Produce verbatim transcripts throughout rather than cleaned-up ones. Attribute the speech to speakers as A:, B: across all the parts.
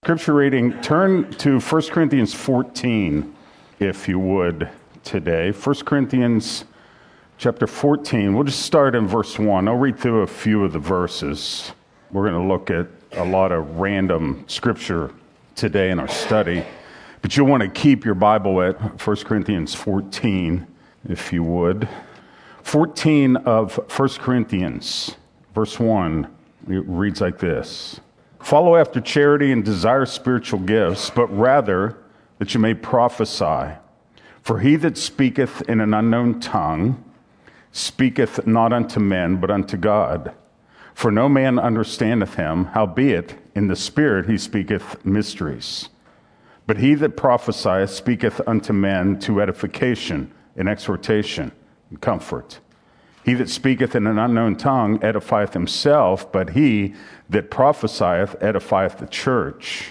A: Scripture reading, turn to First Corinthians fourteen, if you would, today. First Corinthians chapter fourteen. We'll just start in verse one. I'll read through a few of the verses. We're going to look at a lot of random Scripture today in our study. But you'll want to keep your Bible at First Corinthians fourteen, if you would. fourteen of First Corinthians, verse one, it reads like this. Follow after charity and desire spiritual gifts, but rather that you may prophesy. For he that speaketh in an unknown tongue speaketh not unto men, but unto God. For no man understandeth him, howbeit in the Spirit he speaketh mysteries. But he that prophesieth speaketh unto men to edification and exhortation and comfort. He that speaketh in an unknown tongue edifieth himself, but he that prophesieth edifieth the church.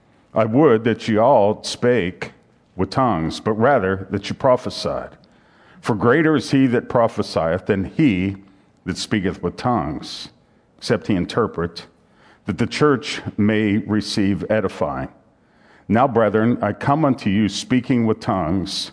A: I would that ye all spake with tongues, but rather that ye prophesied. For greater is he that prophesieth than he that speaketh with tongues, except he interpret, that the church may receive edifying. Now, brethren, I come unto you speaking with tongues.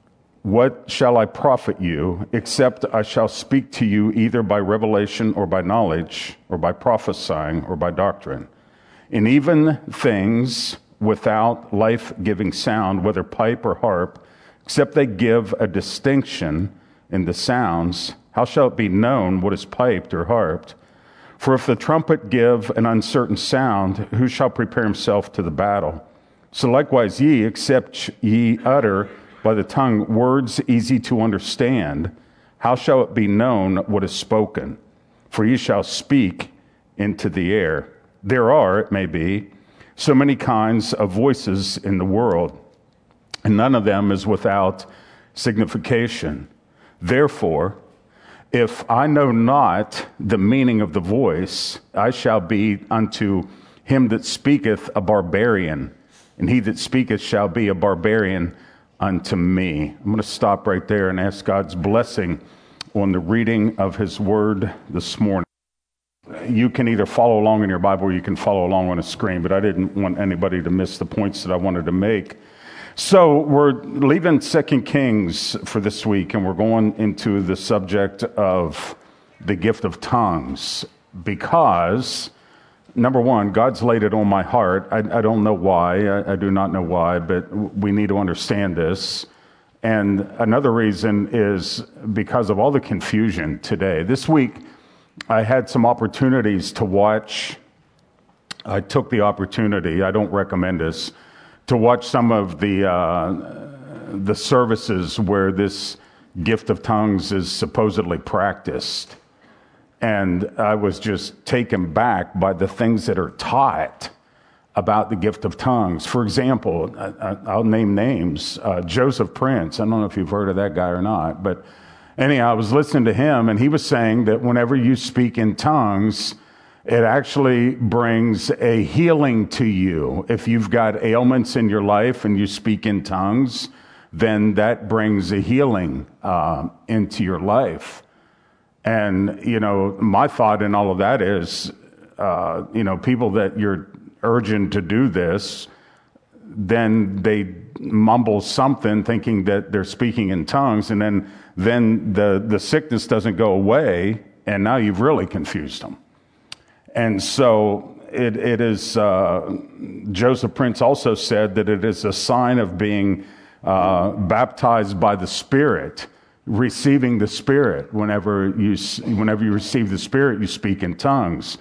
A: What shall I profit you, except I shall speak to you either by revelation or by knowledge, or by prophesying or by doctrine? And even things without life-giving sound, whether pipe or harp, except they give a distinction in the sounds, how shall it be known what is piped or harped? For if the trumpet give an uncertain sound, who shall prepare himself to the battle? So likewise ye, except ye utter by the tongue words easy to understand, how shall it be known what is spoken? For ye shall speak into the air. There are, it may be, so many kinds of voices in the world, and none of them is without signification. Therefore, if I know not the meaning of the voice, I shall be unto him that speaketh a barbarian, and he that speaketh shall be a barbarian unto me. I'm going to stop right there and ask God's blessing on the reading of his word this morning. You can either follow along in your Bible or you can follow along on a screen, but I didn't want anybody to miss the points that I wanted to make. So we're leaving Second Kings for this week, and we're going into the subject of the gift of tongues because, number one, God's laid it on my heart. I, I don't know why. I, I do not know why, but we need to understand this. And another reason is because of all the confusion today. This week, I had some opportunities to watch. I took the opportunity, I don't recommend this, to watch some of the uh, the services where this gift of tongues is supposedly practiced. And I was just taken back by the things that are taught about the gift of tongues. For example, I, I'll name names. Uh, Joseph Prince, I don't know if you've heard of that guy or not, but anyhow, I was listening to him, and he was saying that whenever you speak in tongues, it actually brings a healing to you. If you've got ailments in your life and you speak in tongues, then that brings a healing uh, into your life. And, you know, my thought in all of that is, uh, you know, people that you're urging to do this, then they mumble something thinking that they're speaking in tongues, and then then the, the sickness doesn't go away, and now you've really confused them. And so it, it is, uh, Joseph Prince also said that it is a sign of being uh, baptized by the Spirit, receiving the Spirit. Whenever you whenever you receive the Spirit, you speak in tongues.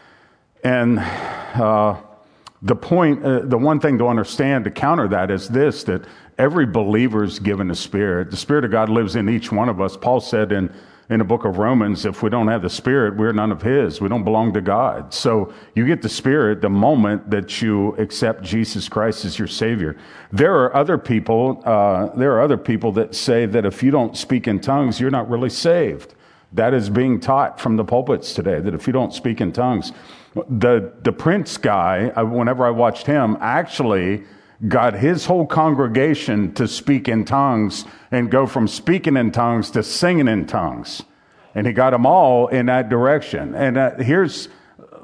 A: And uh, the point, uh, the one thing to understand to counter that is this, that every believer is given the Spirit. The Spirit of God lives in each one of us. Paul said in in the book of Romans, if we don't have the Spirit, we're none of his. We don't belong to God. So you get the Spirit the moment that you accept Jesus Christ as your Savior. There are other people, uh, there are other people that say that if you don't speak in tongues, you're not really saved. That is being taught from the pulpits today, that if you don't speak in tongues, the, the Prince guy, I, whenever I watched him, actually got his whole congregation to speak in tongues and go from speaking in tongues to singing in tongues. And he got them all in that direction. And uh, here's,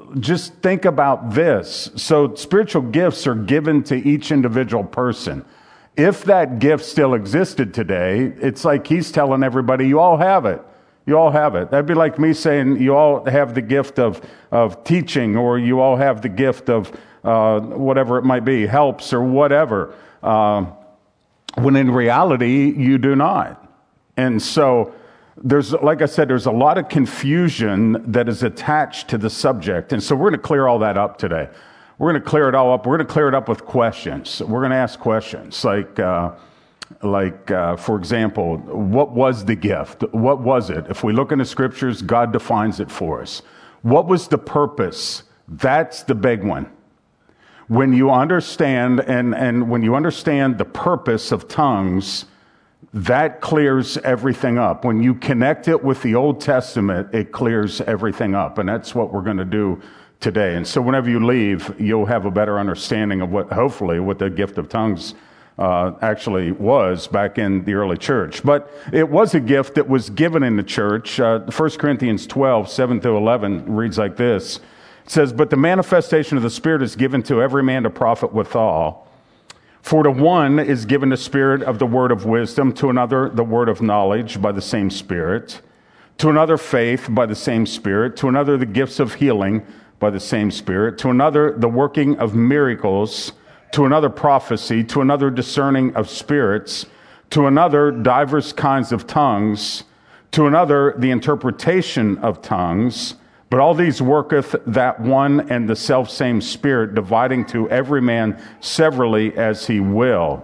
A: just think about this. So spiritual gifts are given to each individual person. If that gift still existed today, it's like he's telling everybody, you all have it. You all have it. That'd be like me saying you all have the gift of, of teaching, or you all have the gift of uh, whatever it might be, helps or whatever, uh, when in reality, you do not. And so there's, like I said, there's a lot of confusion that is attached to the subject. And so we're going to clear all that up today. We're going to clear it all up. We're going to clear it up with questions. We're going to ask questions like, uh, like uh, for example, what was the gift? What was it? If we look in the scriptures, God defines it for us. What was the purpose? That's the big one. When you understand, and, and when you understand the purpose of tongues, that clears everything up. When you connect it with the Old Testament, it clears everything up. And that's what we're going to do today. And so whenever you leave, you'll have a better understanding of what, hopefully, what the gift of tongues uh, actually was back in the early church. But it was a gift that was given in the church. Uh, First Corinthians twelve, seven through eleven reads like this. It says, "But the manifestation of the Spirit is given to every man to profit withal. For to one is given the spirit of the word of wisdom, to another the word of knowledge by the same Spirit, to another faith by the same Spirit, to another the gifts of healing by the same Spirit, to another the working of miracles, to another prophecy, to another discerning of spirits, to another divers kinds of tongues, to another the interpretation of tongues. But all these worketh that one and the selfsame Spirit, dividing to every man severally as he will."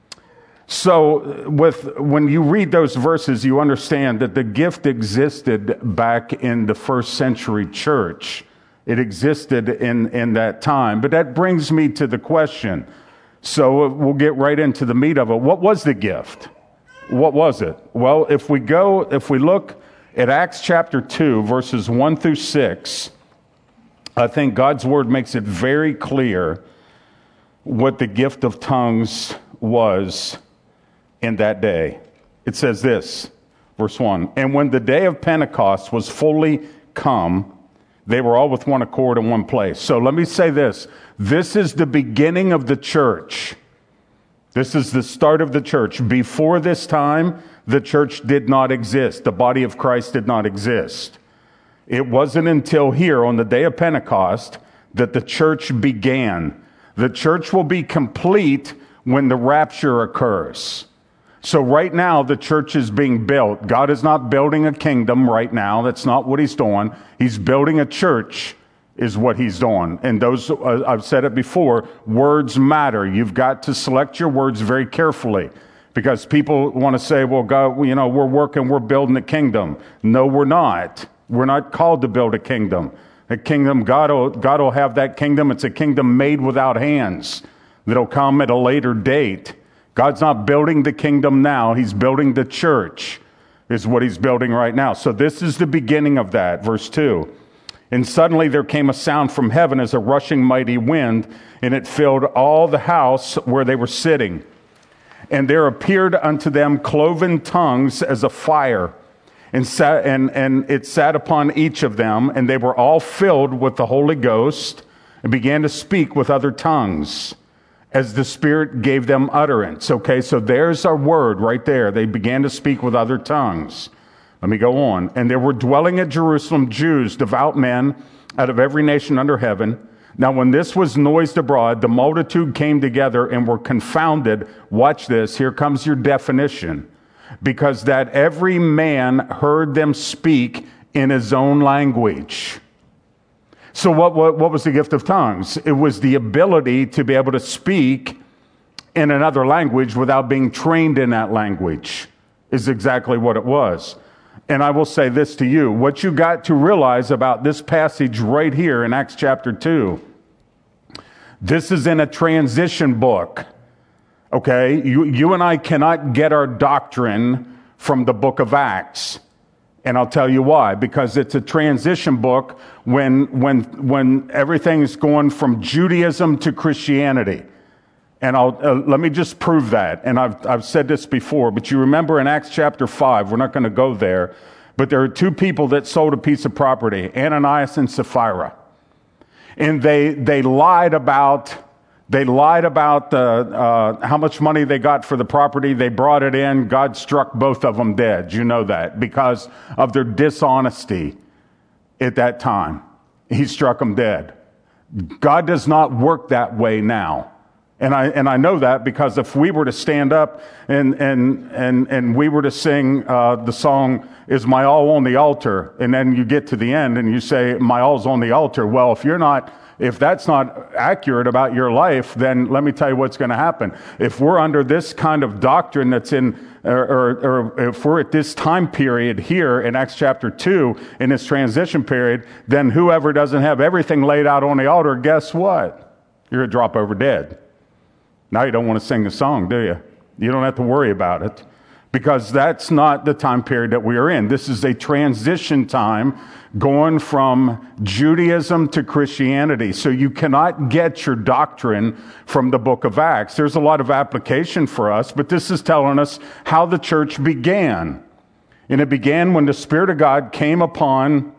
A: So with when you read those verses, you understand that the gift existed back in the first century church. It existed in, in that time. But that brings me to the question. So we'll get right into the meat of it. What was the gift? What was it? Well, if we go, if we look at Acts chapter two, verses one through six, I think God's word makes it very clear what the gift of tongues was in that day. It says this, verse one, "And when the day of Pentecost was fully come, they were all with one accord in one place." So let me say this. This is the beginning of the church. This is the start of the church. Before this time, the church did not exist. The body of Christ did not exist. It wasn't until here on the day of Pentecost that the church began. The church will be complete when the rapture occurs. So right now, the church is being built. God is not building a kingdom right now. That's not what he's doing. He's building a church is what he's doing. And those, uh, I've said it before, words matter. You've got to select your words very carefully, because people want to say, well, God, you know, we're working, we're building a kingdom. No, we're not. We're not called to build a kingdom. A kingdom, God will, God will have that kingdom. It's a kingdom made without hands that'll come at a later date. God's not building the kingdom now. He's building the church is what he's building right now. So this is the beginning of that. Verse two. "And suddenly there came a sound from heaven as a rushing mighty wind, and it filled all the house where they were sitting. And there appeared unto them cloven tongues as a fire, and, sat, and, and it sat upon each of them, and they were all filled with the Holy Ghost, and began to speak with other tongues, as the Spirit gave them utterance." Okay, so there's our word right there. They began to speak with other tongues. Let me go on. "And there were dwelling at Jerusalem Jews, devout men, out of every nation under heaven. Now when this was noised abroad, the multitude came together and were confounded." Watch this. Here comes your definition. "Because that every man heard them speak in his own language." So what, what, what was the gift of tongues? It was the ability to be able to speak in another language without being trained in that language, is exactly what it was. And I will say this to you. What you got to realize about this passage right here in Acts chapter two, this is in a transition book. Okay? You, you and I cannot get our doctrine from the book of Acts. And I'll tell you why. Because it's a transition book when, when, when everything's going from Judaism to Christianity. And I'll, uh, let me just prove that. And I've, I've said this before, but you remember in Acts chapter five, we're not going to go there, but there are two people that sold a piece of property, Ananias and Sapphira. And they they lied about they lied about uh, uh, how much money they got for the property. They brought it in. God struck both of them dead. You know that because of their dishonesty at that time. He struck them dead. God does not work that way now. And I and I know that because if we were to stand up and and and and we were to sing uh, the song "Is My All on the Altar," and then you get to the end and you say "My All's on the altar," well, if you're not, if that's not accurate about your life, then let me tell you what's going to happen. If we're under this kind of doctrine that's in, or, or, or if we're at this time period here in Acts chapter two in this transition period, then whoever doesn't have everything laid out on the altar, guess what? You're a drop over dead. Now you don't want to sing the song, do you? You don't have to worry about it because that's not the time period that we are in. This is a transition time going from Judaism to Christianity. So you cannot get your doctrine from the book of Acts. There's a lot of application for us, but this is telling us how the church began. And it began when the Spirit of God came upon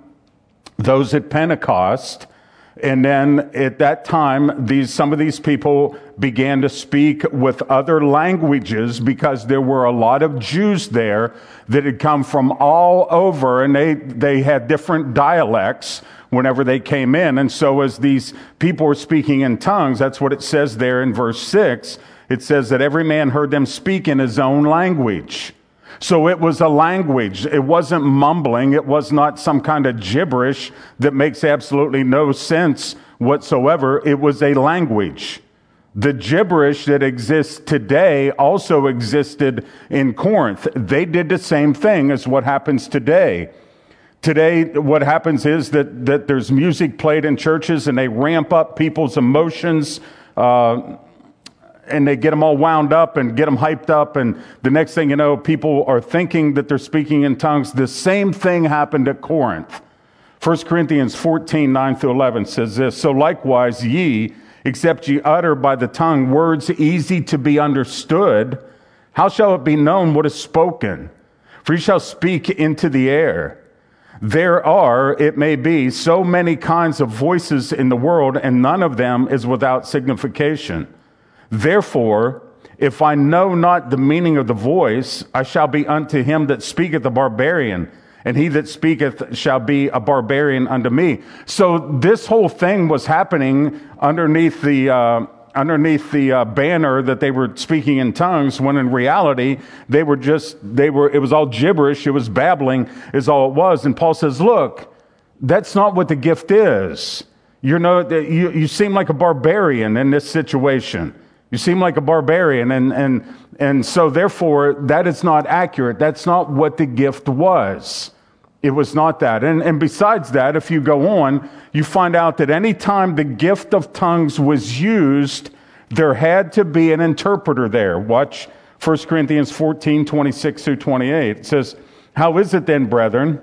A: those at Pentecost. And then at that time, these some of these people began to speak with other languages because there were a lot of Jews there that had come from all over, and they, they had different dialects whenever they came in. And so as these people were speaking in tongues, that's what it says there in verse six. It says that every man heard them speak in his own language. So it was a language. It wasn't mumbling. It was not some kind of gibberish that makes absolutely no sense whatsoever. It was a language. The gibberish that exists today also existed in Corinth. They did the same thing as what happens today. Today, what happens is that, that there's music played in churches and they ramp up people's emotions, uh, and they get them all wound up and get them hyped up. And the next thing you know, people are thinking that they're speaking in tongues. The same thing happened at Corinth. First Corinthians fourteen, nine through eleven says this, "So likewise ye, except ye utter by the tongue words easy to be understood, how shall it be known what is spoken? For ye shall speak into the air. There are, it may be, so many kinds of voices in the world, and none of them is without signification. Therefore, if I know not the meaning of the voice, I shall be unto him that speaketh a barbarian, and he that speaketh shall be a barbarian unto me." So this whole thing was happening underneath the uh, underneath the uh, banner that they were speaking in tongues, when in reality they were just they were it was all gibberish, it was babbling, is all it was. And Paul says, "Look, that's not what the gift is. You know, you you seem like a barbarian in this situation." You seem like a barbarian, and, and, and so therefore that is not accurate. That's not what the gift was. It was not that. And, and besides that, if you go on, you find out that any time the gift of tongues was used, there had to be an interpreter there. Watch First Corinthians fourteen, twenty-six through twenty-eight. It says, "How is it then, brethren,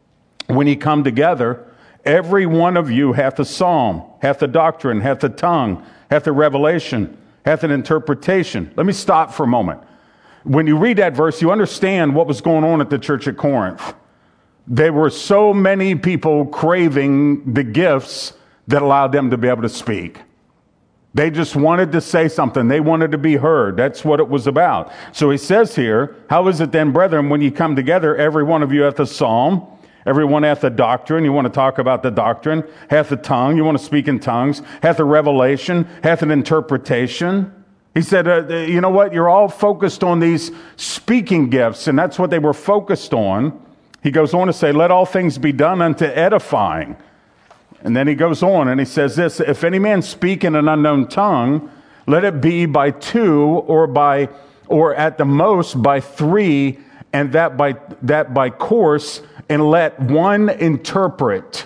A: when ye come together, every one of you hath a psalm, hath a doctrine, hath a tongue, hath a revelation, hath an interpretation." Let me stop for a moment. When you read that verse, you understand what was going on at the church at Corinth. There were so many people craving the gifts that allowed them to be able to speak. They just wanted to say something. They wanted to be heard. That's what it was about. So he says here, "How is it then, brethren, when you come together, every one of you hath a psalm, everyone hath a doctrine," you want to talk about the doctrine, "hath a tongue," you want to speak in tongues, "hath a revelation," hath an interpretation. He said, uh, you know what? You're all focused on these speaking gifts, and that's what they were focused on. He goes on to say, "Let all things be done unto edifying." And then he goes on and he says this, "If any man speak in an unknown tongue, let it be by two or by, or at the most by three, and that by, that by course, and let one interpret.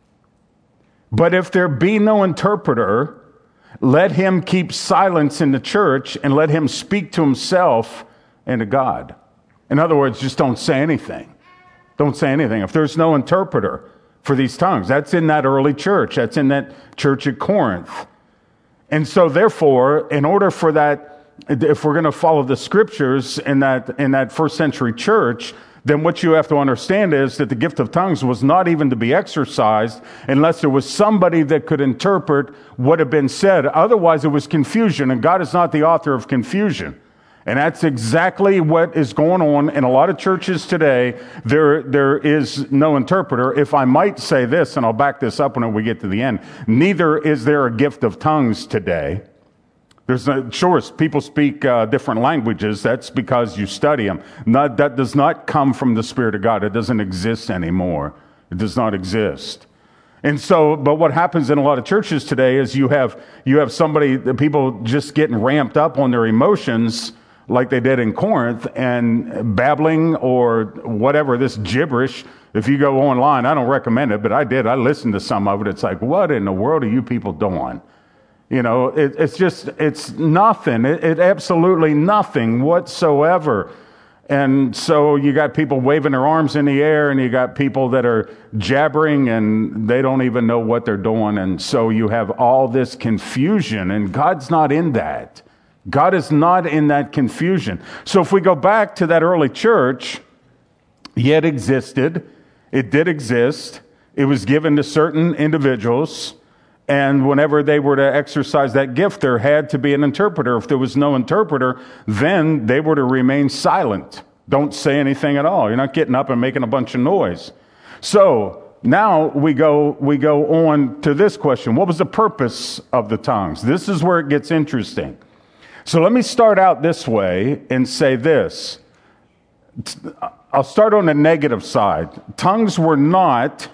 A: But if there be no interpreter, let him keep silence in the church, and let him speak to himself and to God." In other words, just don't say anything. Don't say anything. If there's no interpreter for these tongues, that's in that early church. That's in that church at Corinth. And so therefore, in order for that, if we're going to follow the scriptures in that, in that first century church, then what you have to understand is that the gift of tongues was not even to be exercised unless there was somebody that could interpret what had been said. Otherwise, it was confusion, and God is not the author of confusion. And that's exactly what is going on in a lot of churches today. There, there is no interpreter. If I might say this, and I'll back this up when we get to the end, neither is there a gift of tongues today. There's a, sure, people speak uh, different languages. That's because you study them. Not, that does not come from the Spirit of God. It doesn't exist anymore. It does not exist. And so, but what happens in a lot of churches today is you have you have somebody, the people just getting ramped up on their emotions like they did in Corinth and babbling or whatever, this gibberish. If you go online, I don't recommend it, but I did. I listened to some of it. It's like, what in the world are you people doing? You know, it, it's just, it's nothing. It, it absolutely nothing whatsoever. And so you got people waving their arms in the air, and you got people that are jabbering, and they don't even know what they're doing. And so you have all this confusion, and God's not in that. God is not in that confusion. So if we go back to that early church, yet existed, it did exist. It was given to certain individuals. And whenever they were to exercise that gift, there had to be an interpreter. If there was no interpreter, then they were to remain silent. Don't say anything at all. You're not getting up and making a bunch of noise. So now we go, we go on to this question. What was the purpose of the tongues? This is where it gets interesting. So let me start out this way and say this. I'll start on the negative side. Tongues were not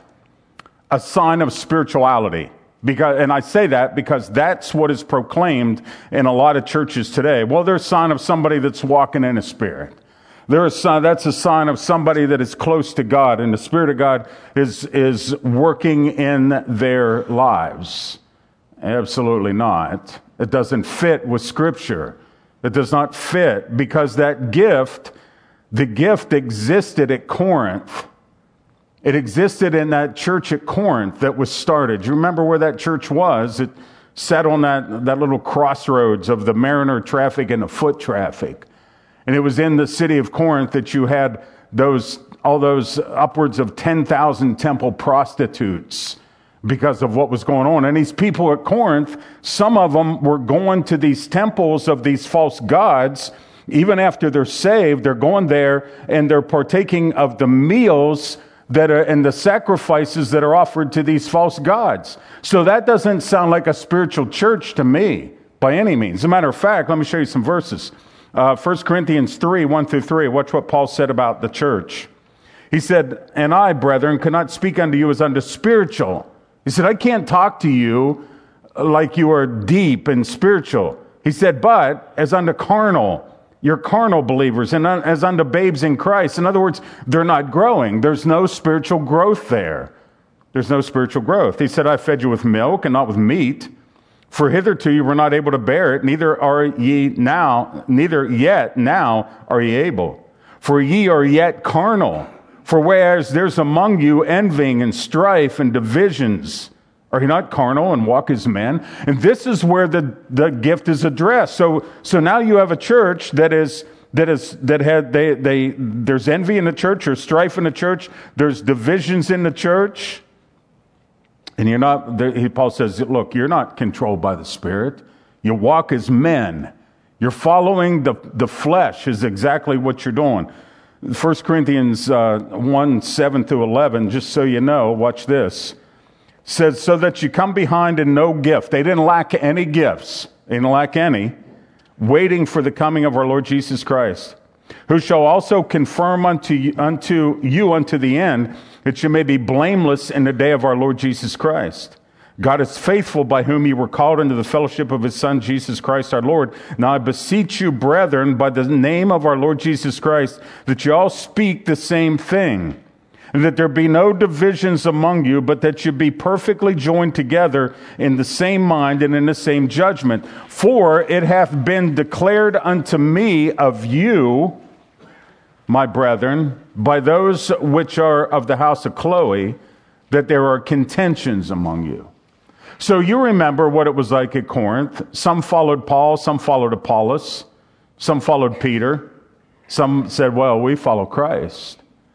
A: a sign of spirituality. Because, and I say that because that's what is proclaimed in a lot of churches today. Well, they're a sign of somebody that's walking in a spirit. They're a sign, that's a sign of somebody that is close to God, and the Spirit of God is, is working in their lives. Absolutely not. It doesn't fit with Scripture. It does not fit because that gift, the gift existed at Corinth. It existed in that church at Corinth that was started. You remember where that church was? It sat on that, that little crossroads of the mariner traffic and the foot traffic. And it was in the city of Corinth that you had those, all those upwards of ten thousand temple prostitutes because of what was going on. And these people at Corinth, some of them were going to these temples of these false gods. Even after they're saved, they're going there and they're partaking of the meals that are and the sacrifices that are offered to these false gods. So that doesn't sound like a spiritual church to me by any means. As a matter of fact, let me show you some verses. Uh, First Corinthians three, one through three. Watch what Paul said about the church. He said, "And I, brethren, could not speak unto you as unto spiritual." He said, "I can't talk to you like you are deep and spiritual." He said, "But as unto carnal." You're carnal believers, and as unto babes in Christ. In other words, they're not growing. There's no spiritual growth there. There's no spiritual growth. He said, "I fed you with milk and not with meat, for hitherto you were not able to bear it, neither are ye now, neither yet now are ye able. For ye are yet carnal. For whereas there's among you envying and strife and divisions, are ye not carnal and walk as men?" And this is where the, the gift is addressed. So so now you have a church that is that is that had they they there's envy in the church, there's strife in the church, there's divisions in the church. And you're not, Paul says, look, you're not controlled by the Spirit. You walk as men. You're following the, the flesh is exactly what you're doing. First Corinthians uh, one, seven through eleven, just so you know, watch this. Says, "So that you come behind in no gift." They didn't lack any gifts. They didn't lack any. "Waiting for the coming of our Lord Jesus Christ, who shall also confirm unto you, unto you unto the end, that you may be blameless in the day of our Lord Jesus Christ. God is faithful, by whom you were called into the fellowship of his Son, Jesus Christ our Lord. Now I beseech you, brethren, by the name of our Lord Jesus Christ, that you all speak the same thing, and that there be no divisions among you, but that you be perfectly joined together in the same mind and in the same judgment. For it hath been declared unto me of you, my brethren, by those which are of the house of Chloe, that there are contentions among you." So you remember what it was like at Corinth. Some followed Paul, some followed Apollos, some followed Peter. Some said, well, we follow Christ.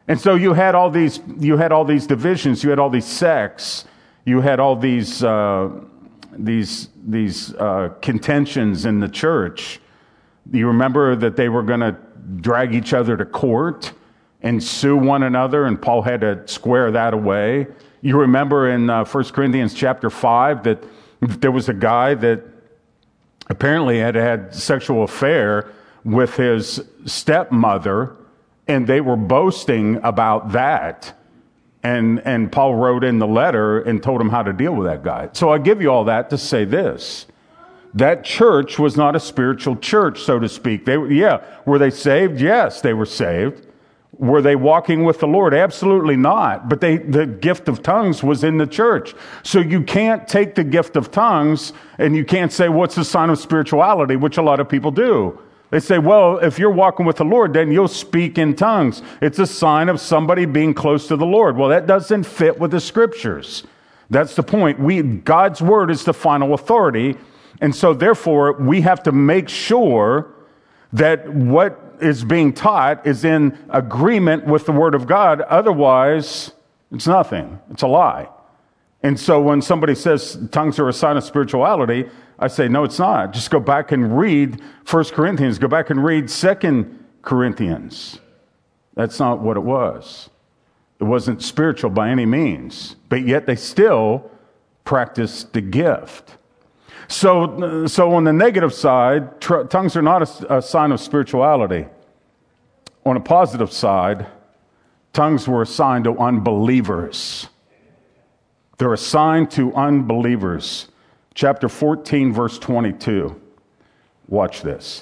A: And so you had all these, you had all these divisions, you had all these sects, you had all these, uh, these, these uh, contentions in the church. You remember that they were going to drag each other to court and sue one another, and Paul had to square that away. You remember in uh, First Corinthians chapter five that there was a guy that apparently had had sexual affair with his stepmother, and they were boasting about that. And, and Paul wrote in the letter and told him how to deal with that guy. So I give you all that to say this. That church was not a spiritual church, so to speak. They, yeah, were they saved? Yes, they were saved. Were they walking with the Lord? Absolutely not. But they, the gift of tongues was in the church. So you can't take the gift of tongues and you can't say, what's the sign of spirituality, which a lot of people do. They say, well, if you're walking with the Lord, then you'll speak in tongues. It's a sign of somebody being close to the Lord. Well, that doesn't fit with the scriptures. That's the point. We, God's word is the final authority. And so therefore, we have to make sure that what is being taught is in agreement with the word of God. Otherwise, it's nothing. It's a lie. And so when somebody says tongues are a sign of spirituality, I say, no, it's not. Just go back and read First Corinthians. Go back and read Second Corinthians. That's not what it was. It wasn't spiritual by any means. But yet they still practiced the gift. So, so on the negative side, tr- tongues are not a, a sign of spirituality. On a positive side, tongues were assigned to unbelievers. They're assigned to unbelievers. Chapter fourteen, verse twenty-two. Watch this.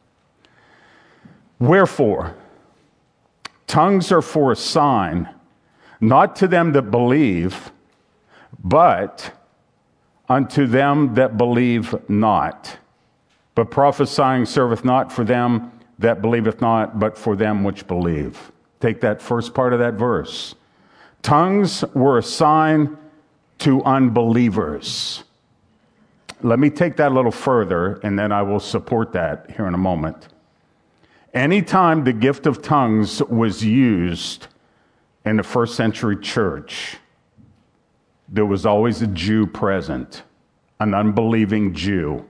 A: Wherefore, tongues are for a sign, not to them that believe, but unto them that believe not. But prophesying serveth not for them that believeth not, but for them which believe. Take that first part of that verse. Tongues were a sign to unbelievers. Let me take that a little further, and then I will support that here in a moment. Anytime the gift of tongues was used in the first century church, there was always a Jew present, an unbelieving Jew.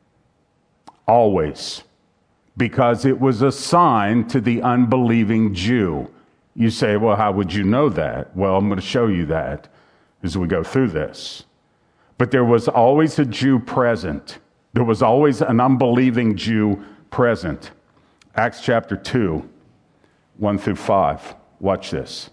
A: Always. Because it was a sign to the unbelieving Jew. You say, well, how would you know that? Well, I'm going to show you that as we go through this. But there was always a Jew present. There was always an unbelieving Jew present. Acts chapter two, one through five. Watch this.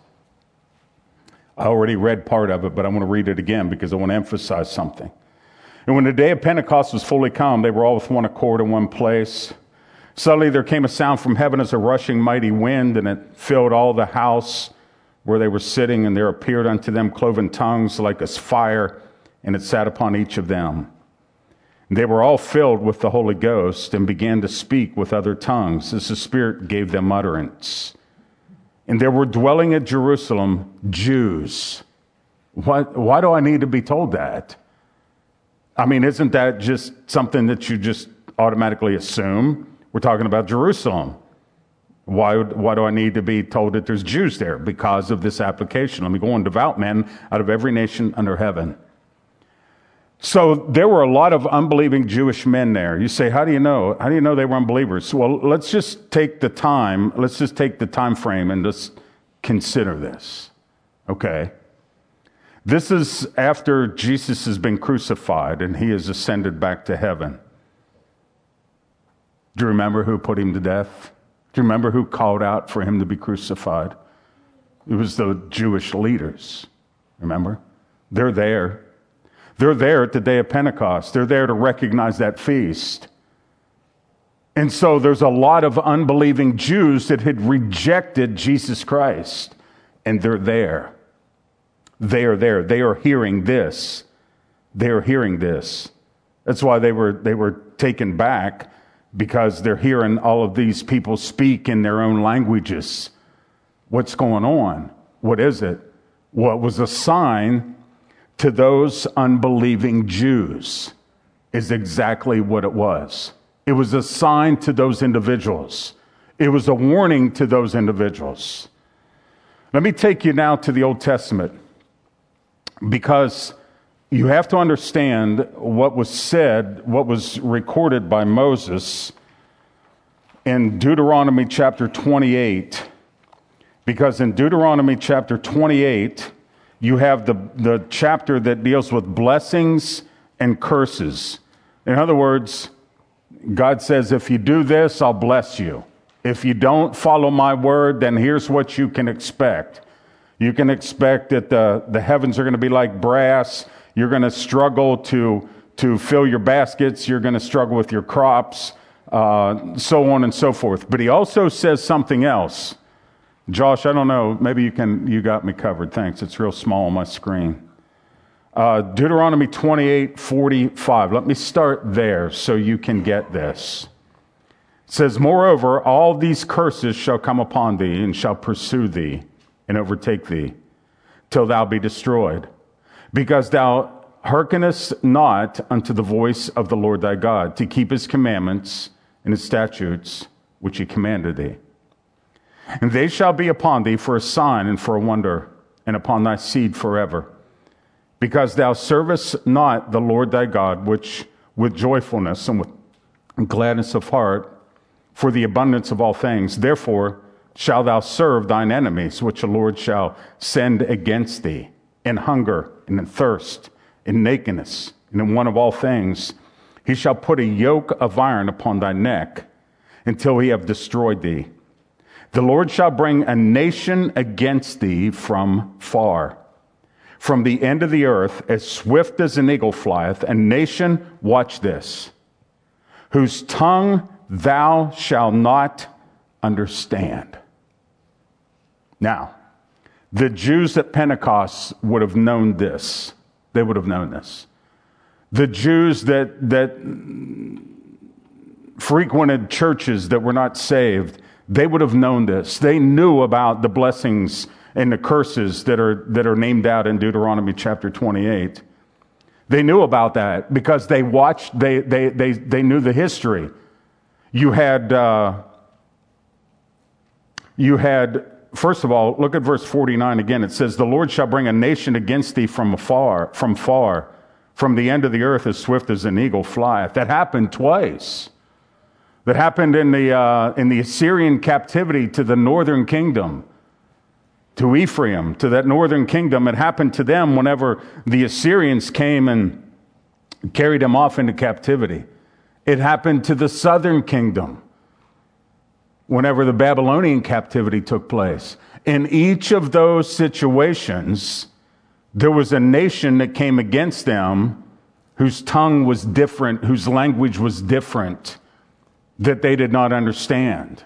A: I already read part of it, but I want to read it again because I want to emphasize something. And when the day of Pentecost was fully come, they were all with one accord in one place. Suddenly there came a sound from heaven as a rushing mighty wind, and it filled all the house where they were sitting, and there appeared unto them cloven tongues like as fire, and it sat upon each of them. And they were all filled with the Holy Ghost and began to speak with other tongues as the Spirit gave them utterance. And there were dwelling at Jerusalem Jews. What, why do I need to be told that? I mean, isn't that just something that you just automatically assume? We're talking about Jerusalem. Why, why do I need to be told that there's Jews there? Because of this application. Let me go on, devout men out of every nation under heaven. So there were a lot of unbelieving Jewish men there. You say, how do you know? How do you know they were unbelievers? Well, let's just take the time. Let's just take the time frame and just consider this. Okay. This is after Jesus has been crucified and he has ascended back to heaven. Do you remember who put him to death? Do you remember who called out for him to be crucified? It was the Jewish leaders. Remember? They're there. They're there at the day of Pentecost. They're there to recognize that feast. And so there's a lot of unbelieving Jews that had rejected Jesus Christ. And they're there. They are there. They are hearing this. They are hearing this. That's why they were, they were taken back, because they're hearing all of these people speak in their own languages. What's going on? What is it? What was a sign to those unbelieving Jews is exactly what it was. It was a sign to those individuals. It was a warning to those individuals. Let me take you now to the Old Testament, because you have to understand what was said, what was recorded by Moses in Deuteronomy chapter twenty-eight. Because in Deuteronomy chapter twenty-eight, you have the, the chapter that deals with blessings and curses. In other words, God says, if you do this, I'll bless you. If you don't follow my word, then here's what you can expect. You can expect that the, the heavens are going to be like brass. You're going to struggle to, to fill your baskets. You're going to struggle with your crops, uh, so on and so forth. But he also says something else. Josh, I don't know. Maybe you can. You got me covered. Thanks. It's real small on my screen. Uh, Deuteronomy twenty-eight forty-five. Let me start there so you can get this. It says, moreover, all these curses shall come upon thee and shall pursue thee and overtake thee till thou be destroyed, because thou hearkenest not unto the voice of the Lord thy God, to keep his commandments and his statutes which he commanded thee. And they shall be upon thee for a sign and for a wonder, and upon thy seed forever, because thou servest not the Lord thy God, which with joyfulness and with gladness of heart, for the abundance of all things. Therefore shalt thou serve thine enemies, which the Lord shall send against thee, in hunger and in thirst, in nakedness, and in want of all things. He shall put a yoke of iron upon thy neck until he have destroyed thee. The Lord shall bring a nation against thee from far, from the end of the earth, as swift as an eagle flieth, a nation, watch this, whose tongue thou shalt not understand. Now, the Jews at Pentecost would have known this. They would have known this. The Jews that, that frequented churches that were not saved, they would have known this. They knew about the blessings and the curses that are, that are named out in Deuteronomy chapter twenty-eight. They knew about that because they watched, they, they, they, they knew the history. You had, uh, you had, first of all, look at verse forty-nine again. It says, the Lord shall bring a nation against thee from afar, from far, from the end of the earth as swift as an eagle flieth. That happened twice. That happened in the, uh, in the Assyrian captivity to the northern kingdom, to Ephraim, to that northern kingdom. It happened to them whenever the Assyrians came and carried them off into captivity. It happened to the southern kingdom whenever the Babylonian captivity took place. In each of those situations, there was a nation that came against them whose tongue was different, whose language was different, that they did not understand.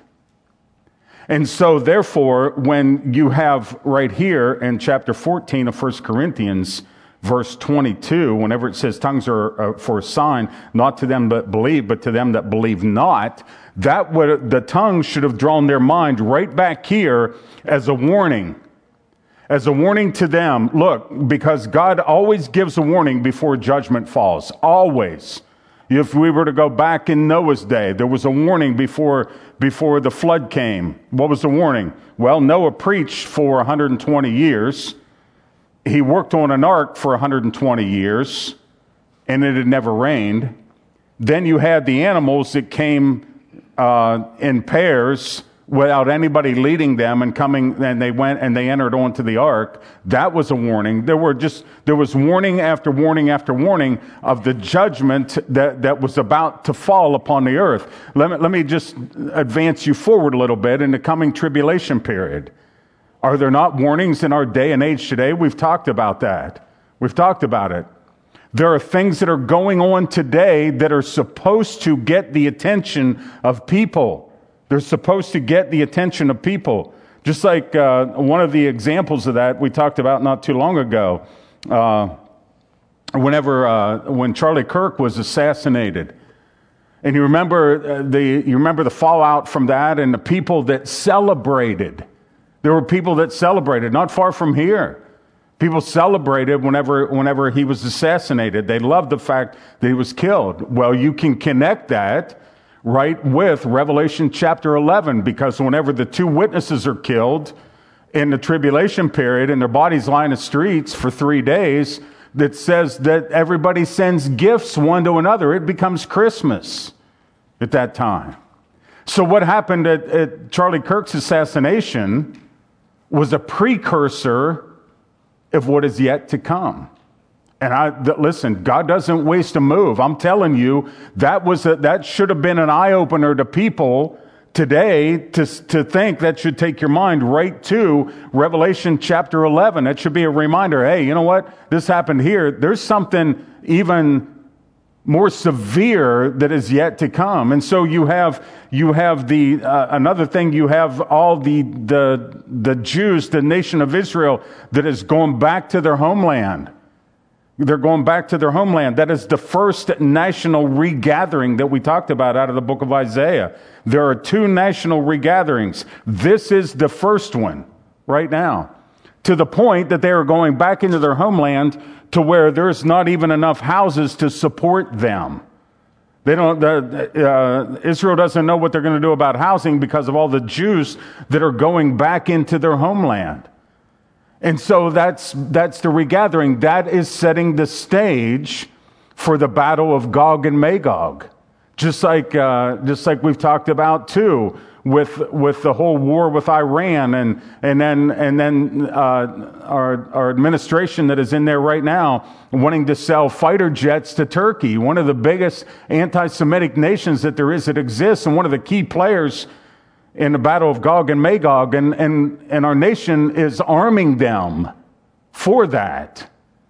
A: And so, therefore, when you have right here in chapter fourteen of First Corinthians, verse twenty-two, whenever it says tongues are uh, for a sign, not to them that believe, but to them that believe not, that would, the tongue should have drawn their mind right back here as a warning. As a warning to them. Look, because God always gives a warning before judgment falls. Always. If we were to go back in Noah's day, there was a warning before, before the flood came. What was the warning? Well, Noah preached for one hundred twenty years. He worked on an ark for one hundred twenty years, and it had never rained. Then you had the animals that came uh, in pairs without anybody leading them and coming, and they went and they entered onto the ark. That was a warning. There were just, there was warning after warning after warning of the judgment that, that was about to fall upon the earth. Let me, let me just advance you forward a little bit in the coming tribulation period. Are there not warnings in our day and age today? We've talked about that. We've talked about it. There are things that are going on today that are supposed to get the attention of people. They're supposed to get the attention of people. Just like uh, one of the examples of that we talked about not too long ago. Uh, whenever, uh, when Charlie Kirk was assassinated. And you remember, uh, the, you remember the fallout from that and the people that celebrated. There were people that celebrated, not far from here. People celebrated whenever, whenever he was assassinated. They loved the fact that he was killed. Well, you can connect that right with Revelation chapter eleven, because whenever the two witnesses are killed in the tribulation period and their bodies lie in the streets for three days that says that everybody sends gifts one to another. It becomes Christmas at that time. So what happened at, at Charlie Kirk's assassination was a precursor of what is yet to come. And I th- listen, God doesn't waste a move. I'm telling you, that was a, that should have been an eye-opener to people today to, to think. That should take your mind right to Revelation chapter eleven. That should be a reminder, hey, you know what? This happened here. There's something even more severe that is yet to come. And so you have you have the uh, another thing, you have all the the the Jews, the nation of Israel, that is going back to their homeland. They're going back to their homeland. That is the first national regathering that we talked about out of the book of Isaiah. There are two national regatherings. This is the first one right now, to the point that they are going back into their homeland to where there's not even enough houses to support them. They don't. The, uh, Israel doesn't know what they're going to do about housing because of all the Jews that are going back into their homeland. And so that's that's the regathering. That is setting the stage for the battle of Gog and Magog, just like uh, just like we've talked about too, with with the whole war with Iran, and and then and then uh, our our administration that is in there right now wanting to sell fighter jets to Turkey, one of the biggest anti-Semitic nations that there is that exists, and one of the key players in the battle of Gog and Magog, and, and, and our nation is arming them for that.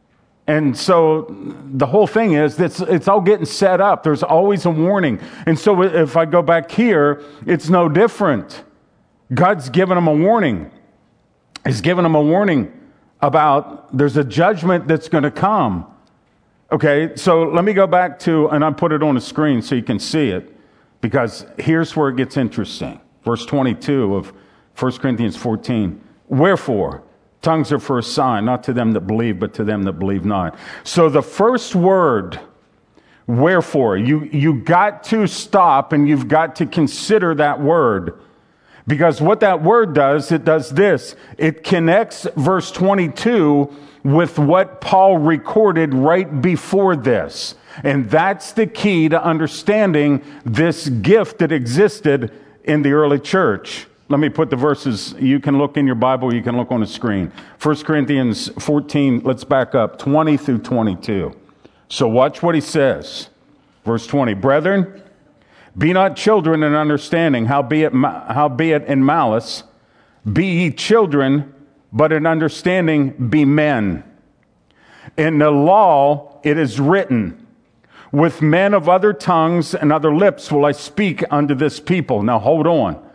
A: And so the whole thing is that it's, it's all getting set up. There's always a warning. And so if I go back here, it's no different. God's given them a warning. He's given them a warning about there's a judgment that's going to come. Okay, so let me go back to, and I put it on the screen so you can see it, because here's where it gets interesting. Verse twenty-two of First Corinthians fourteen. Wherefore, tongues are for a sign, not to them that believe, but to them that believe not. So the first word, wherefore, you, you got to stop and you've got to consider that word. Because what that word does, it does this. It connects verse twenty-two with what Paul recorded right before this. And that's the key to understanding this gift that existed in the early church. Let me put the verses. You can look in your Bible, you can look on the screen. First Corinthians fourteen, let's back up, twenty through twenty-two. So watch what he says. Verse twenty, brethren, be not children in understanding, howbeit, howbeit in malice. Be ye children, but in understanding be men. In the law it is written, with men of other tongues and other lips will I speak unto this people. Now hold on.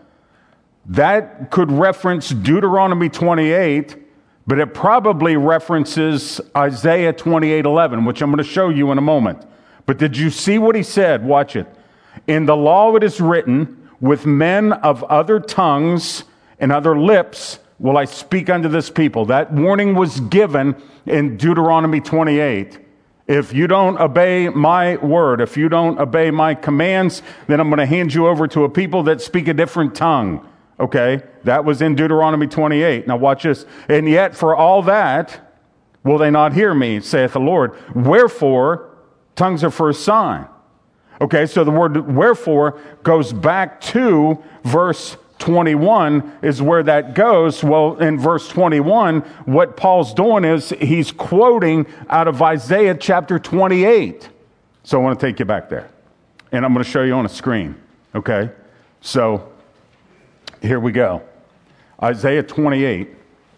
A: That could reference Deuteronomy twenty-eight, but it probably references Isaiah twenty-eight eleven, which I'm going to show you in a moment. But did you see what he said? Watch it. In the law it is written, with men of other tongues and other lips will I speak unto this people. That warning was given in Deuteronomy twenty-eight. If you don't obey my word, if you don't obey my commands, then I'm going to hand you over to a people that speak a different tongue. Okay? That was in Deuteronomy twenty-eight. Now watch this. And yet for all that, will they not hear me, saith the Lord. Wherefore, tongues are for a sign. Okay, so the word wherefore goes back to verse twenty-one is where that goes. Well, in verse twenty-one, what Paul's doing is he's quoting out of Isaiah chapter twenty-eight. So I want to take you back there. And I'm going to show you on a screen. Okay? So here we go. Isaiah twenty-eight.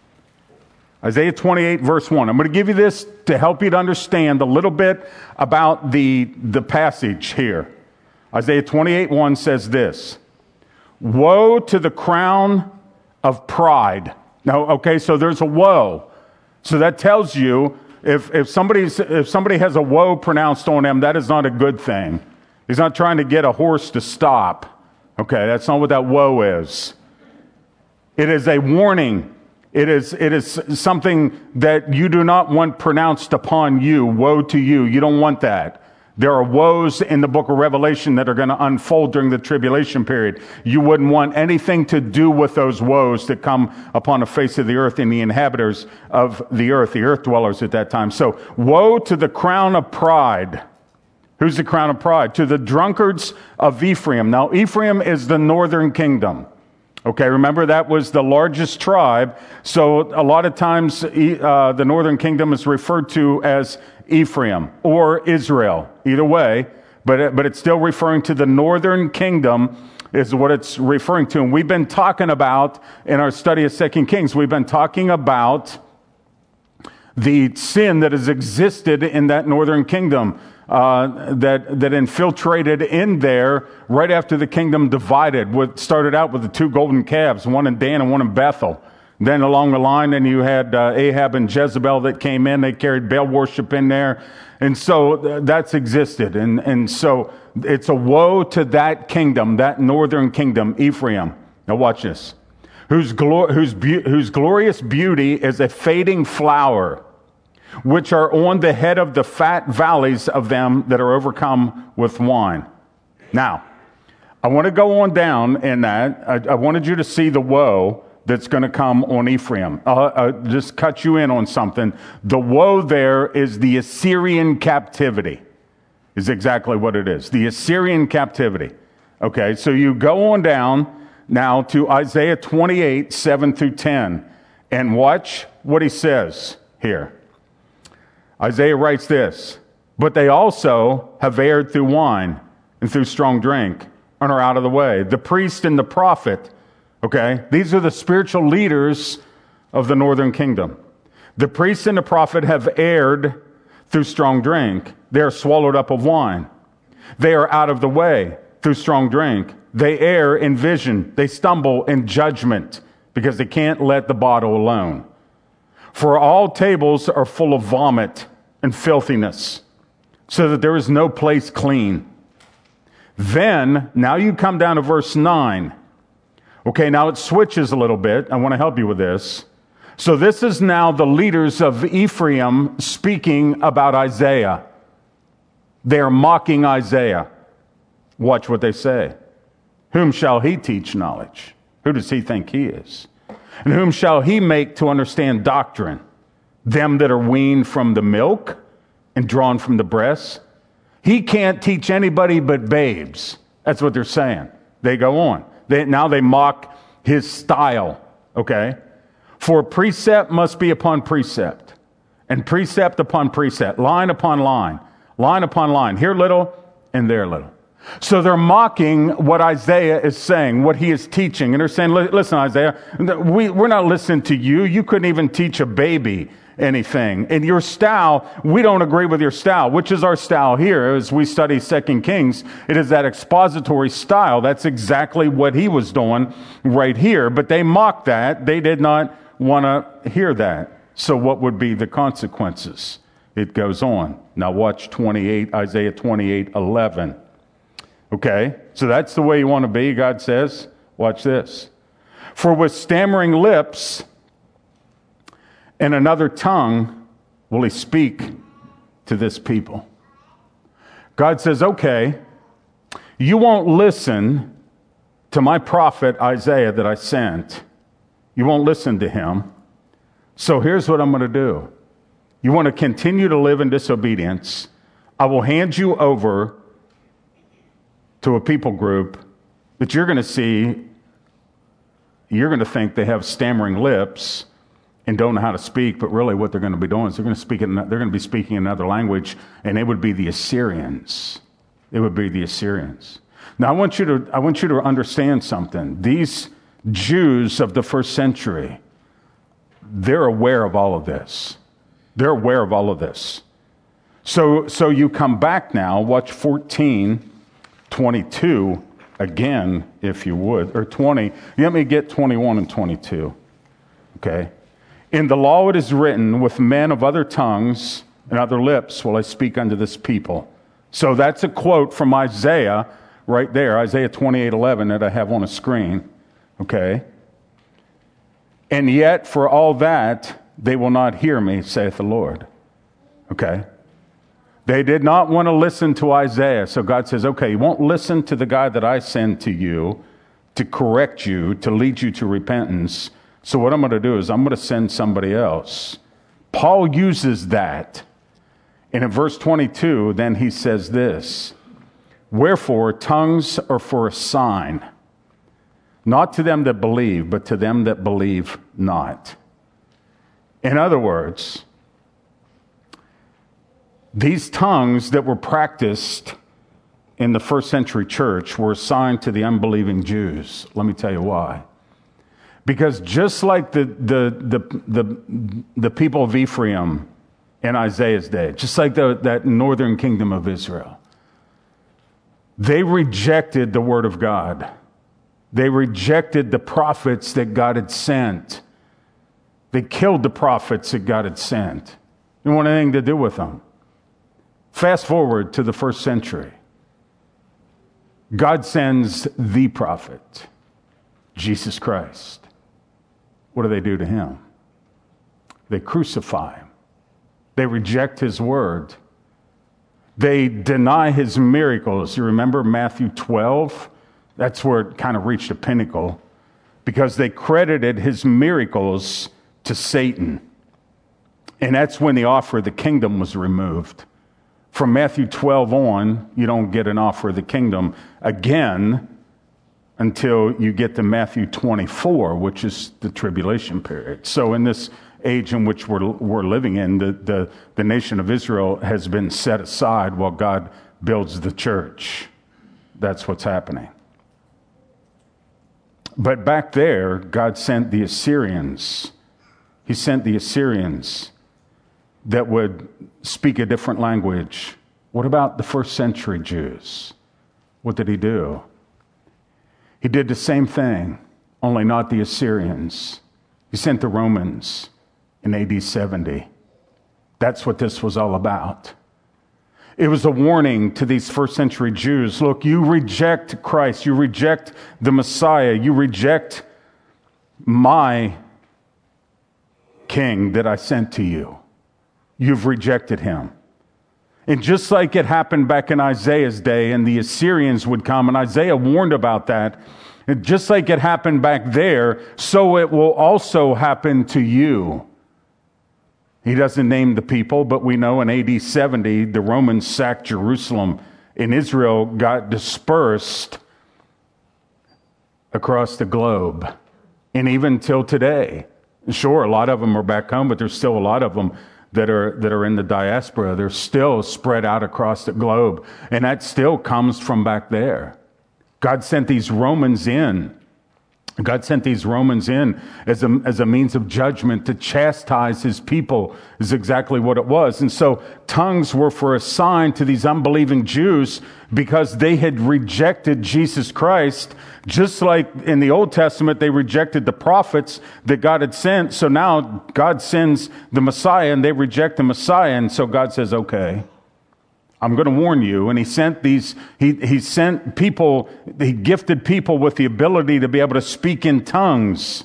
A: Isaiah twenty-eight, verse one. I'm going to give you this to help you to understand a little bit about the, the passage here. Isaiah twenty-eight, one says this. Woe to the crown of pride. Now, okay, so there's a woe. So that tells you if, if, somebody's, if somebody has a woe pronounced on them, that is not a good thing. He's not trying to get a horse to stop. Okay, that's not what that woe is. It is a warning. It is, it is something that you do not want pronounced upon you. Woe to you. You don't want that. There are woes in the book of Revelation that are going to unfold during the tribulation period. You wouldn't want anything to do with those woes that come upon the face of the earth and the inhabitants of the earth, the earth dwellers at that time. So, woe to the crown of pride. Who's the crown of pride? To the drunkards of Ephraim. Now, Ephraim is the northern kingdom. Okay, remember that was the largest tribe. So a lot of times uh, the northern kingdom is referred to as Ephraim or Israel, either way. But it, but it's still referring to the northern kingdom is what it's referring to. And we've been talking about in our study of Second Kings, we've been talking about the sin that has existed in that northern kingdom. Uh, that that infiltrated in there right after the kingdom divided. What started out with the two golden calves, one in Dan and one in Bethel. Then along the line, then you had uh, Ahab and Jezebel that came in. They carried Baal worship in there, and so th- that's existed. And and so it's a woe to that kingdom, that northern kingdom, Ephraim. Now watch this. Whose glor- whose be- whose glorious beauty is a fading flower, which are on the head of the fat valleys of them that are overcome with wine. Now, I want to go on down in that. I, I wanted you to see the woe that's going to come on Ephraim. I'll, I'll just cut you in on something. The woe there is the Assyrian captivity, is exactly what it is. The Assyrian captivity. Okay, so you go on down now to Isaiah twenty-eight, seven through ten, and watch what he says here. Isaiah writes this, but they also have erred through wine and through strong drink and are out of the way. The priest and the prophet, okay, these are the spiritual leaders of the northern kingdom. The priest and the prophet have erred through strong drink. They are swallowed up of wine. They are out of the way through strong drink. They err in vision. They stumble in judgment because they can't let the bottle alone. For all tables are full of vomit and filthiness, so that there is no place clean. Then, now you come down to verse nine. Okay, now it switches a little bit. I want to help you with this. So this is now the leaders of Ephraim speaking about Isaiah. They are mocking Isaiah. Watch what they say. Whom shall he teach knowledge? Who does he think he is? And whom shall he make to understand doctrine? Them that are weaned from the milk and drawn from the breast? He can't teach anybody but babes. That's what they're saying. They go on. They, now they mock his style, okay? For precept must be upon precept, and precept upon precept, line upon line, line upon line, here little and there little. So they're mocking what Isaiah is saying, what he is teaching. And they're saying, listen, Isaiah, we, we're not listening to you. You couldn't even teach a baby anything. And your style, we don't agree with your style. Which is our style here as we study Second Kings. It is that expository style. That's exactly what he was doing right here. But they mocked that. They did not want to hear that. So what would be the consequences? It goes on. Now watch twenty-eight, Isaiah twenty-eight, eleven. Okay, so that's the way you want to be, God says. Watch this. For with stammering lips and another tongue will he speak to this people. God says, okay, you won't listen to my prophet Isaiah that I sent. You won't listen to him. So here's what I'm going to do. You want to continue to live in disobedience. I will hand you over to a people group that you're going to see, you're going to think they have stammering lips and don't know how to speak, but really what they're going to be doing is they're going to speak in, they're going to be speaking another language, and it would be the Assyrians. It would be the Assyrians. Now I want you to I want you to understand something. These Jews of the first century, they're aware of all of this. They're aware of all of this. So so you come back now, watch fourteen. twenty-two again, if you would, or twenty. Let me get twenty-one and twenty-two. Okay. In the law it is written, with men of other tongues and other lips will I speak unto this people. So that's a quote from Isaiah right there, Isaiah twenty-eight eleven that I have on a screen. Okay. And yet for all that, they will not hear me, saith the Lord. Okay. They did not want to listen to Isaiah. So God says, okay, you won't listen to the guy that I send to you to correct you, to lead you to repentance. So what I'm going to do is I'm going to send somebody else. Paul uses that. And in verse twenty-two, then he says this, wherefore tongues are for a sign, not to them that believe, but to them that believe not. In other words, these tongues that were practiced in the first century church were assigned to the unbelieving Jews. Let me tell you why. Because just like the, the, the, the, the people of Ephraim in Isaiah's day, just like the, that northern kingdom of Israel, they rejected the word of God. They rejected the prophets that God had sent. They killed the prophets that God had sent. They didn't want anything to do with them. Fast forward to the first century. God sends the prophet, Jesus Christ. What do they do to him? They crucify him. They reject his word. They deny his miracles. You remember Matthew twelve? That's where it kind of reached a pinnacle, because they credited his miracles to Satan. And that's when the offer of the kingdom was removed. From Matthew twelve on, you don't get an offer of the kingdom again until you get to Matthew twenty-four, which is the tribulation period. So in this age in which we're, we're living in, the, the, the nation of Israel has been set aside while God builds the church. That's what's happening. But back there, God sent the Assyrians. He sent the Assyrians that would speak a different language. What about the first century Jews? What did he do? He did the same thing, only not the Assyrians. He sent the Romans in A D seventy. That's what this was all about. It was a warning to these first century Jews. Look, you reject Christ. You reject the Messiah. You reject my king that I sent to you. You've rejected him. And just like it happened back in Isaiah's day, and the Assyrians would come, and Isaiah warned about that, and just like it happened back there, so it will also happen to you. He doesn't name the people, but we know in A D seventy, the Romans sacked Jerusalem, and Israel got dispersed across the globe. And even till today, sure, a lot of them are back home, but there's still a lot of them that are that are in the diaspora. They're still spread out across the globe. And that still comes from back there. God sent these Romans in. God sent these Romans in as a, as a means of judgment to chastise his people, is exactly what it was. And so tongues were for a sign to these unbelieving Jews because they had rejected Jesus Christ, just like in the Old Testament they rejected the prophets that God had sent. So now God sends the Messiah and they reject the Messiah. And so God says, okay, I'm going to warn you. And he sent these, he, he sent people, he gifted people with the ability to be able to speak in tongues.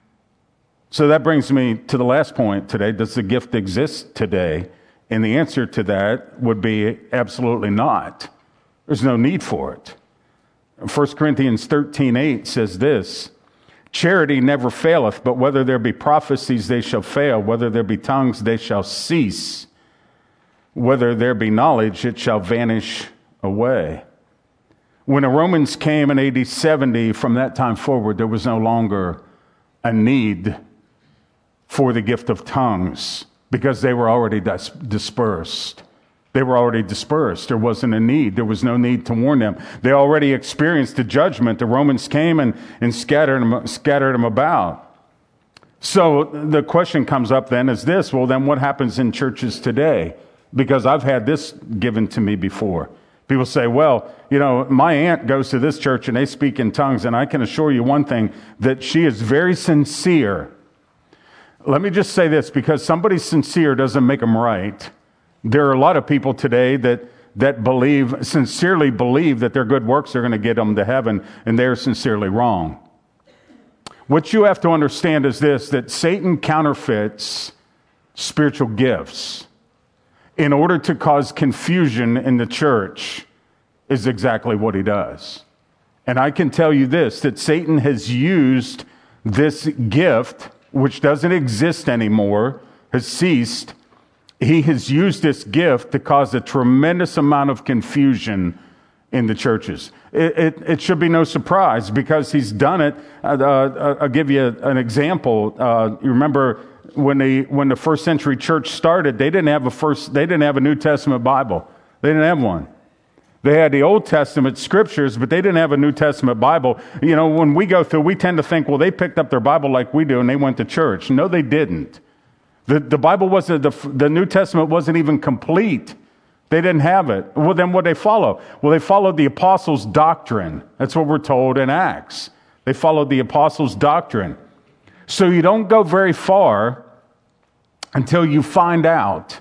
A: So that brings me to the last point today. Does the gift exist today? And the answer to that would be absolutely not. There's no need for it. First Corinthians thirteen eight says this, charity never faileth, but whether there be prophecies, they shall fail. Whether there be tongues, they shall cease. Whether there be knowledge, it shall vanish away. When the Romans came in A D seventy, from that time forward, there was no longer a need for the gift of tongues because they were already dis- dispersed. They were already dispersed. There wasn't a need. There was no need to warn them. They already experienced the judgment. The Romans came and, and scattered them, scattered them about. So the question comes up then is this, well, then what happens in churches today? Because I've had this given to me before. People say, well, you know, my aunt goes to this church and they speak in tongues, and I can assure you one thing, that she is very sincere. Let me just say this, because somebody's sincere doesn't make them right. There are a lot of people today that that believe, sincerely believe that their good works are going to get them to heaven, and they're sincerely wrong. What you have to understand is this, that Satan counterfeits spiritual gifts. in order to cause confusion in the church is exactly what he does. And I can tell you this, that Satan has used this gift, which doesn't exist anymore, has ceased. He has used this gift to cause a tremendous amount of confusion in the churches. It, it, it should be no surprise because he's done it. Uh, uh, I'll give you an example. Uh, you remember when the when the first century church started, they didn't have a first. They didn't have a New Testament Bible. They didn't have one. They had the Old Testament scriptures, but they didn't have a New Testament Bible. You know, when we go through, we tend to think, well, they picked up their Bible like we do, and they went to church. No, they didn't. The the Bible wasn't the the New Testament wasn't even complete. They didn't have it. Well, then what did they follow? Well, they followed the apostles' doctrine. That's what we're told in Acts. They followed the apostles' doctrine. So you don't go very far until you find out.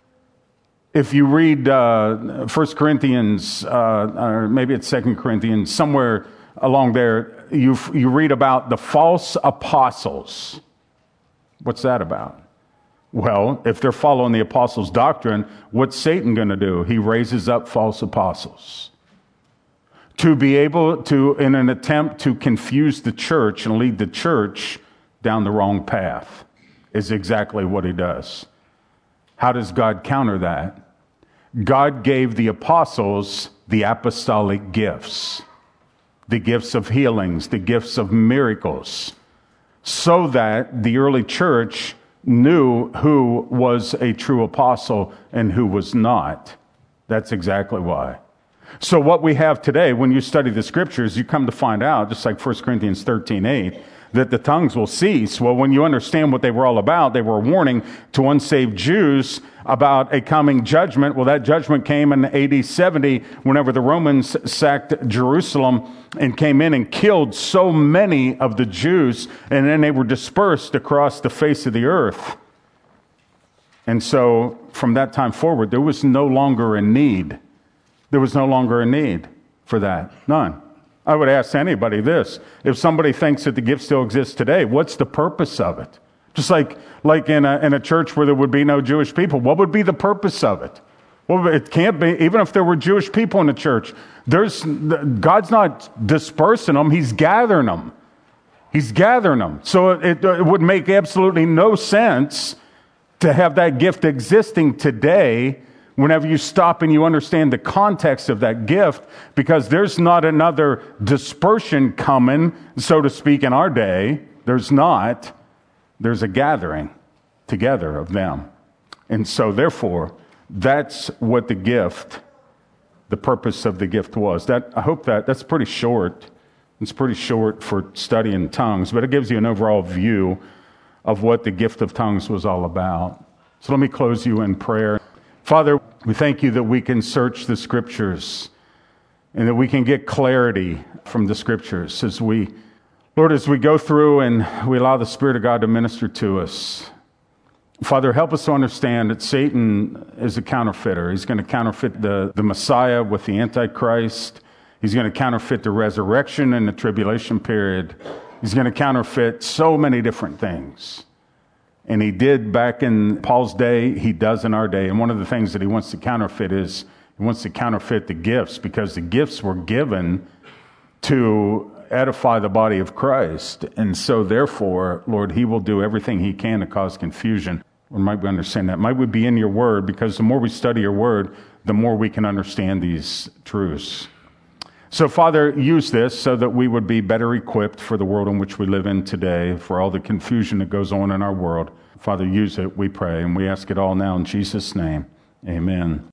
A: If you read uh, First Corinthians, uh, or maybe it's Second Corinthians, somewhere along there, you you read about the false apostles. What's that about? Well, if they're following the apostles' doctrine, what's Satan going to do? He raises up false apostles to be able to, in an attempt to confuse the church and lead the church down the wrong path, is exactly what he does. How does God counter that? God gave the apostles the apostolic gifts, the gifts of healings, the gifts of miracles, so that the early church knew who was a true apostle and who was not. That's exactly why. So what we have today, when you study the scriptures, you come to find out, just like First Corinthians thirteen eight, that the tongues will cease. Well, when you understand what they were all about, they were a warning to unsaved Jews about a coming judgment. Well, that judgment came in A D seventy whenever the Romans sacked Jerusalem and came in and killed so many of the Jews, and then they were dispersed across the face of the earth. And so from that time forward, there was no longer a need. There was no longer a need for that. None. I would ask anybody this. If somebody thinks that the gift still exists today, what's the purpose of it? Just like, like in a, in a church where there would be no Jewish people, what would be the purpose of it? Well, it can't be, even if there were Jewish people in the church, there's, God's not dispersing them, he's gathering them. He's gathering them. So it, it would make absolutely no sense to have that gift existing today whenever you stop and you understand the context of that gift, because there's not another dispersion coming, so to speak, in our day. There's not. There's a gathering together of them. And so, therefore, that's what the gift, the purpose of the gift was. That I hope that, that's pretty short. It's pretty short for studying tongues, but it gives you an overall view of what the gift of tongues was all about. So let me close you in prayer. Father, we thank you that we can search the scriptures and that we can get clarity from the scriptures as we, Lord, as we go through and we allow the Spirit of God to minister to us. Father, help us to understand that Satan is a counterfeiter. He's going to counterfeit the, the Messiah with the Antichrist. He's going to counterfeit the resurrection and the tribulation period. He's going to counterfeit so many different things. And he did back in Paul's day, he does in our day. And one of the things that he wants to counterfeit is he wants to counterfeit the gifts, because the gifts were given to edify the body of Christ. And so therefore, Lord, he will do everything he can to cause confusion. Or might we understand that? Might we be in your word? Because the more we study your word, the more we can understand these truths. So, Father, use this so that we would be better equipped for the world in which we live in today, for all the confusion that goes on in our world. Father, use it, we pray, and we ask it all now in Jesus' name. Amen.